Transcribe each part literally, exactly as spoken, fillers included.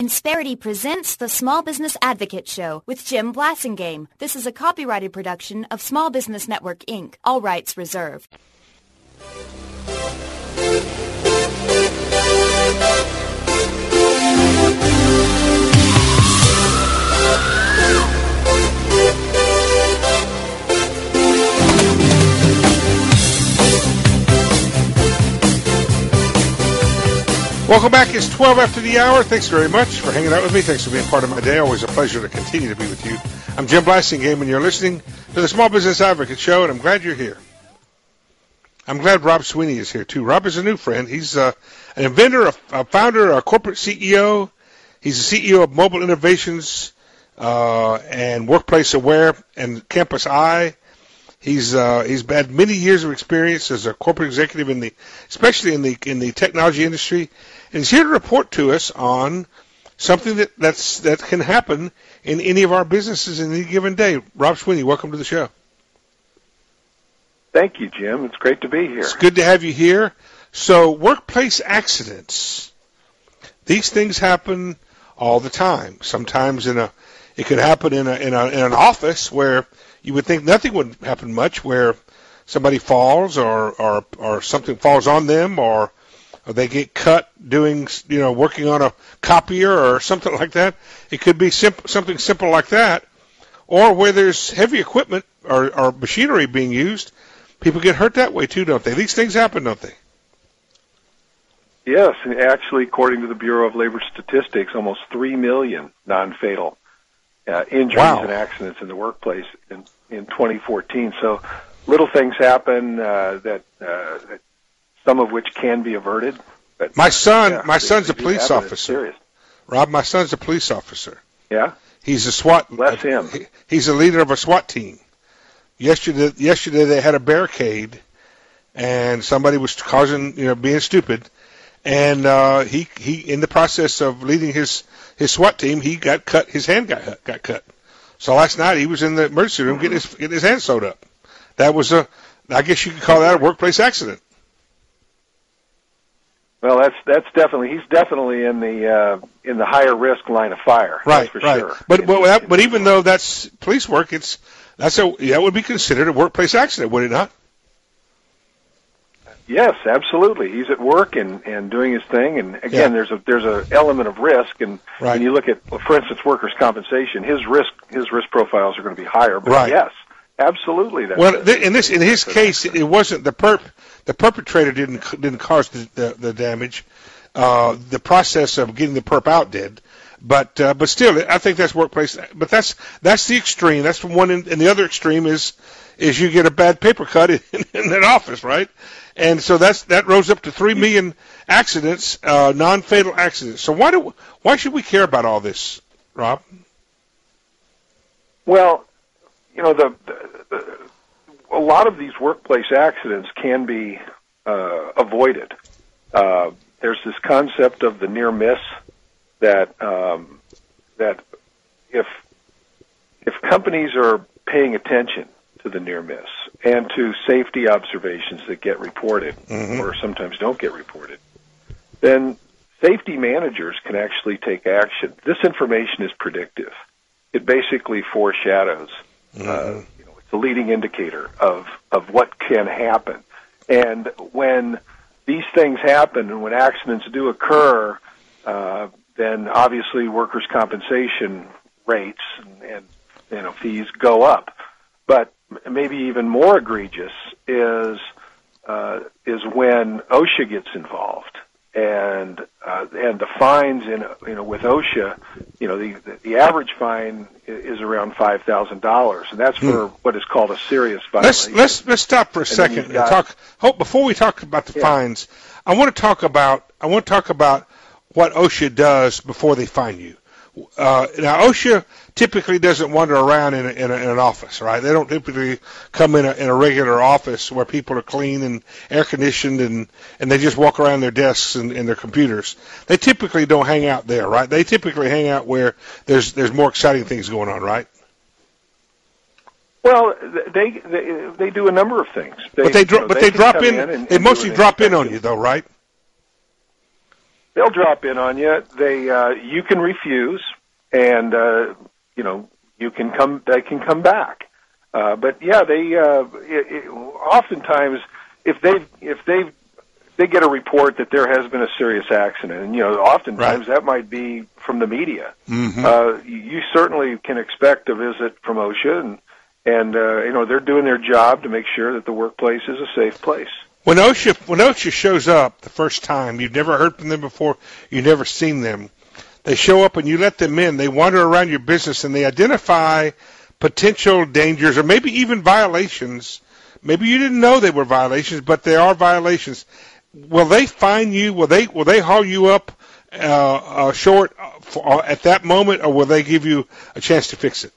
Insperity presents the Small Business Advocate Show with Jim Blasingame. This is a copyrighted production of Small Business Network, Incorporated. All rights reserved. Welcome back. It's twelve after the hour. Thanks very much for hanging out with me. Thanks for being part of my day. Always a pleasure to continue to be with you. I'm Jim Blasingame, and you're listening to the Small Business Advocate Show, and I'm glad you're here. I'm glad Rob Sweeney is here, too. Rob is a new friend. He's uh, an inventor, a, a founder, a corporate C E O. He's the C E O of Mobile Innovations uh, and Workplace Aware and Campus I. He's uh, he's had many years of experience as a corporate executive in the, especially in the in the technology industry, and he's here to report to us on something that that's that can happen in any of our businesses in any given day. Rob Sweeney, welcome to the show. Thank you, Jim. It's great to be here. It's good to have you here. So, workplace accidents. These things happen all the time. Sometimes in a, it could happen in a in a in an office where you would think nothing would happen much, where somebody falls or or or something falls on them, or, or they get cut doing, you know, working on a copier or something like that. It could be simple, something simple like that, or where there's heavy equipment or, or machinery being used. People get hurt that way too, don't they? These things happen, don't they? Yes, actually, according to the Bureau of Labor Statistics, almost three million non-fatal uh, injuries Wow. and accidents in the workplace in, in twenty fourteen. So little things happen uh, that, uh, that some of which can be averted. But, my son, yeah, my they, son's they a police officer. Serious. Rob, my son's a police officer. Yeah? He's a SWAT. Bless him. He, he's a leader of a SWAT team. Yesterday, yesterday they had a barricade, and somebody was causing, you know, being stupid, and uh, he he in the process of leading his, his SWAT team, he got cut. His hand got got cut. So last night he was in the emergency room getting his getting his hand sewed up. That was a, I guess you could call that a workplace accident. Well, that's that's definitely he's definitely in the uh, in the higher risk line of fire. Right, that's for right. sure. But in, but, that, in but even though that's police work, it's that's a that would be considered a workplace accident, would it not? Yes, absolutely. He's at work and, and doing his thing, and again, Yeah. there's a there's a element of risk, and Right. when you look at, for instance, workers' compensation, his risk his risk profiles are going to be higher. But Right. yes, absolutely. That's Well, th- in this in his case, it wasn't the perp the perpetrator didn't didn't cause the the, the damage. Uh, the process of getting the perp out did. But uh, but still, I think that's workplace. But that's that's the extreme. That's from one end, and the other extreme is is you get a bad paper cut in, in an office, right? And so that's that rose up to three million accidents, uh, non-fatal accidents. So why do why should we care about all this, Rob? Well, you know, the, the, the a lot of these workplace accidents can be uh, avoided. Uh, there's this concept of the near miss that um, that if if companies are paying attention to the near miss and to safety observations that get reported Mm-hmm. or sometimes don't get reported, then safety managers can actually take action. This information is predictive. It basically foreshadows. Mm-hmm. Uh, you know, it's a leading indicator of of what can happen. And when these things happen and when accidents do occur, uh, then obviously workers' compensation rates and, and you know fees go up. But maybe even more egregious is uh, is when OSHA gets involved, and uh, and the fines in you know with OSHA, you know the the average fine is around five thousand dollars, and that's for hmm. what is called a serious Let's violation. let's let's stop for a second and got- talk. Hope before we talk about the Yeah. fines, I want to talk about I want to talk about what OSHA does before they fine you. Uh, now, OSHA typically doesn't wander around in, a, in, a, in an office, right? They don't typically come in a, in a regular office where people are clean and air conditioned, and, and they just walk around their desks and, and their computers. They typically don't hang out there, right? They typically hang out where there's there's more exciting things going on, right? Well, they they, they do a number of things. They, but they dro- you know, but they they can drop come in. in and, they and mostly do an drop in on inspection. you, though, right? they'll drop in on you. They uh, you can refuse, and uh, you know you can come. They can come back. Uh, but yeah, they uh, it, it, oftentimes if they if they they get a report that there has been a serious accident, and you know oftentimes right. that might be from the media. Mm-hmm. Uh, you certainly can expect a visit from OSHA, and and uh, you know they're doing their job to make sure that the workplace is a safe place. When OSHA when OSHA shows up the first time, you've never heard from them before, you've never seen them. They show up and you let them in. They wander around your business and they identify potential dangers or maybe even violations. Maybe you didn't know they were violations, but they are violations. Will they fine you? Will they will they haul you up uh, uh, short for, uh, at that moment, or will they give you a chance to fix it?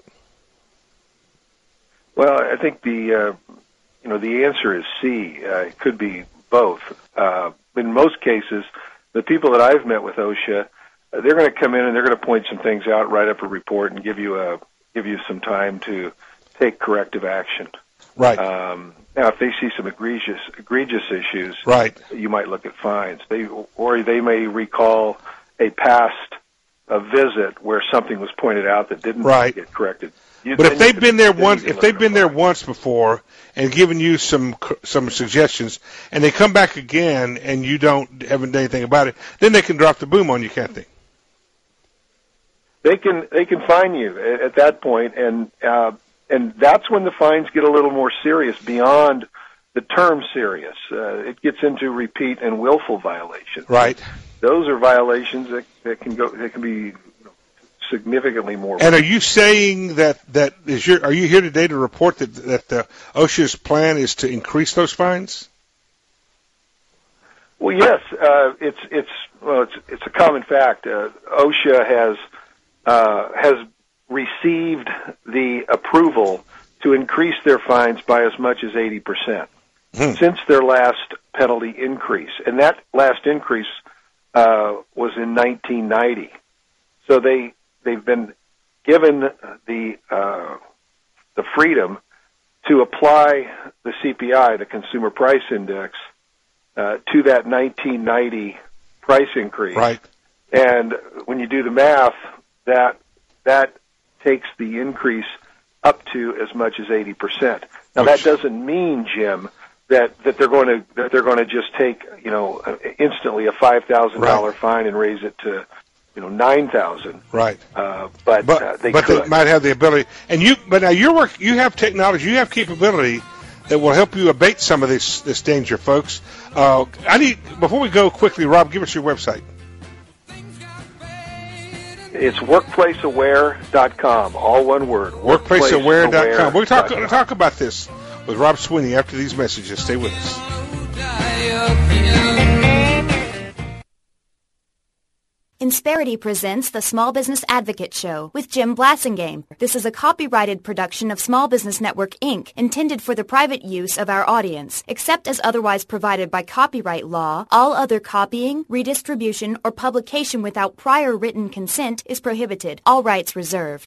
Well, I think the uh, you know the answer is C. Uh, it could be both. Uh, in most cases, the people that I've met with OSHA, uh, they're going to come in and they're going to point some things out, write up a report, and give you a give you some time to take corrective action. Right. Um, now, if they see some egregious egregious issues, right. you might look at fines. They or they may recall a past a visit where something was pointed out that didn't right. get corrected. You, but if they've been there once, if they've been there fine. once before and given you some some suggestions, and they come back again and you don't haven't done anything about it, then they can drop the boom on you, can't they? They can they can fine you at, at that point, and uh, and that's when the fines get a little more serious beyond the term serious. Uh, it gets into repeat and willful violations. Right. Those are violations that, that can go that can be significantly more. And are you saying that that is your? Are you here today to report that that the OSHA's plan is to increase those fines? Well, yes, uh, it's it's well, it's it's a common fact. Uh, OSHA has uh, has received the approval to increase their fines by as much as eighty percent hmm. since their last penalty increase, and that last increase uh, was in nineteen ninety. So they they've been given the uh, the freedom to apply the C P I, the Consumer Price Index, uh, to that nineteen ninety price increase. Right. And when you do the math, that that takes the increase up to as much as eighty percent. Now Which, that doesn't mean, Jim, that, that they're going to that they're going to just take you know instantly a five thousand right. dollar fine and raise it to you know nine thousand. Right. Uh, but but uh, they but could. they might have the ability. And you but now your work you have technology, you have capability that will help you abate some of this this danger, folks. Uh, I need before we go quickly, Rob, give us your website. It's workplace aware dot com, all one word. workplace aware dot com. We'll talk, we'll talk about this with Rob Sweeney after these messages. Stay with us. Insperity presents the Small Business Advocate Show with Jim Blasingame. This is a copyrighted production of Small Business Network, Incorporated, intended for the private use of our audience. Except as otherwise provided by copyright law, all other copying, redistribution, or publication without prior written consent is prohibited. All rights reserved.